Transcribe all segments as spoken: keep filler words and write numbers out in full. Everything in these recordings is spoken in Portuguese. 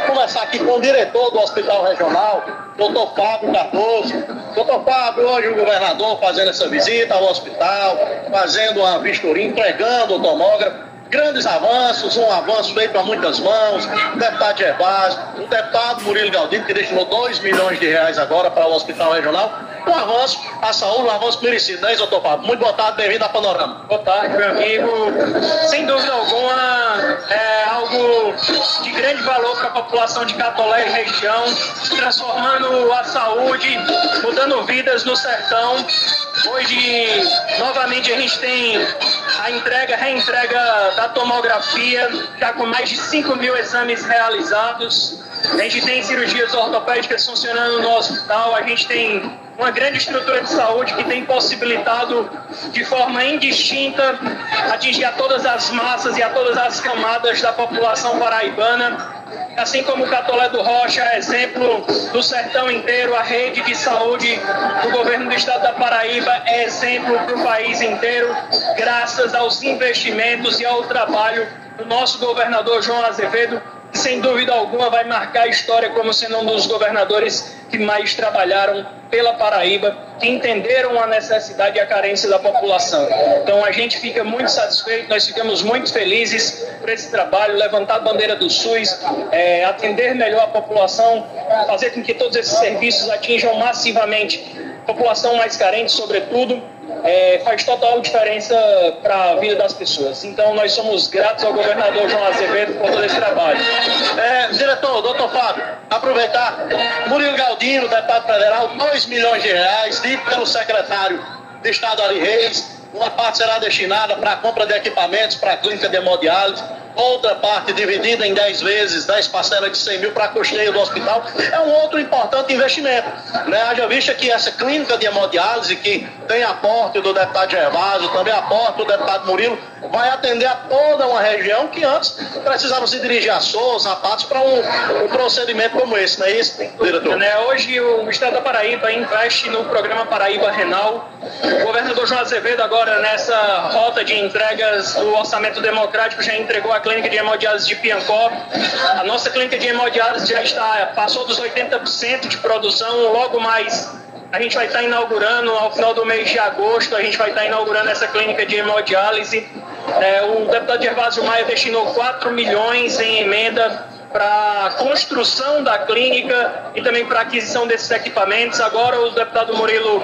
conversar aqui com o diretor do Hospital Regional, doutor Fábio Cardoso. doutor Fábio, hoje o governador fazendo essa visita ao hospital, fazendo uma vistoria, entregando o tomógrafo. Grandes avanços, um avanço feito a muitas mãos, o deputado Gervásio, o deputado Murilo Galdino, que destinou dois milhões de reais agora para o Hospital Regional. Um avanço à saúde, um avanço merecido, não é isso, doutor Fábio? Muito boa tarde, bem-vindo a Panorama. Boa tarde, meu amigo. Sem dúvida alguma, é algo de grande valor para a população de Catolé e região, transformando a saúde, mudando vidas no sertão. Hoje, novamente, a gente tem a entrega, reentrega da tomografia, já com mais de cinco mil exames realizados. A gente tem cirurgias ortopédicas funcionando no hospital, a gente tem uma grande estrutura de saúde que tem possibilitado de forma indistinta atingir a todas as massas e a todas as camadas da população paraibana. Assim como o Catolé do Rocha é exemplo do sertão inteiro, a rede de saúde do governo do estado da Paraíba é exemplo para o país inteiro, graças aos investimentos e ao trabalho do nosso governador João Azevedo, que sem dúvida alguma vai marcar a história como sendo um dos governadores que mais trabalharam pela Paraíba, que entenderam a necessidade e a carência da população. Então a gente fica muito satisfeito, nós ficamos muito felizes por esse trabalho, levantar a bandeira do SUS, é, atender melhor a população, fazer com que todos esses serviços atinjam massivamente a população mais carente, sobretudo. É, faz total diferença para a vida das pessoas. Então nós somos gratos ao governador João Azevedo por todo esse trabalho. É, diretor, doutor Fábio, aproveitar, Murilo Galdino, deputado federal, dois milhões de reais, dito pelo secretário de Estado Ari Reis. Uma parte será destinada para a compra de equipamentos para a clínica de hemodiálise, outra parte dividida em dez vezes, dez parcelas de cem mil para custeio do hospital. É um outro importante investimento, né? Haja vista que essa clínica de hemodiálise, que tem aporte do deputado Gervásio, também aporte do deputado Murilo, vai atender a toda uma região que antes precisava se dirigir a Souza, a Patos, para um, um procedimento como esse, não é isso, diretor? Né? Hoje o estado da Paraíba investe no programa Paraíba Renal. O governador João Azevedo agora nessa rota de entregas do orçamento democrático já entregou a clínica de hemodiálise de Piancó. A nossa clínica de hemodiálise já está, passou dos oitenta por cento de produção. Logo mais a gente vai estar inaugurando, ao final do mês de agosto, a gente vai estar inaugurando essa clínica de hemodiálise. É, o deputado Gervásio Maia destinou quatro milhões em emenda para a construção da clínica e também para a aquisição desses equipamentos. Agora o deputado Murilo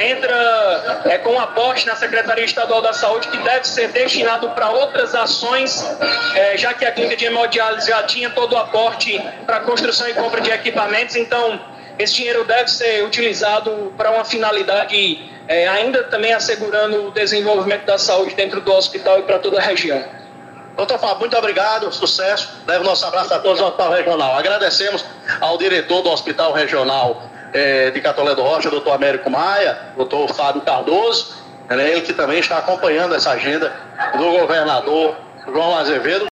entra é, com um aporte na Secretaria Estadual da Saúde que deve ser destinado para outras ações, é, já que a clínica de hemodiálise já tinha todo o aporte para a construção e compra de equipamentos. Então esse dinheiro deve ser utilizado para uma finalidade, é, ainda também assegurando o desenvolvimento da saúde dentro do hospital e para toda a região. Doutor Fábio, muito obrigado, sucesso. Leve nosso abraço a todos do Hospital Regional. Agradecemos ao diretor do Hospital Regional eh, de Catolé do Rocha, doutor Américo Maia, doutor Fábio Cardoso, né, ele que também está acompanhando essa agenda do governador João Azevedo.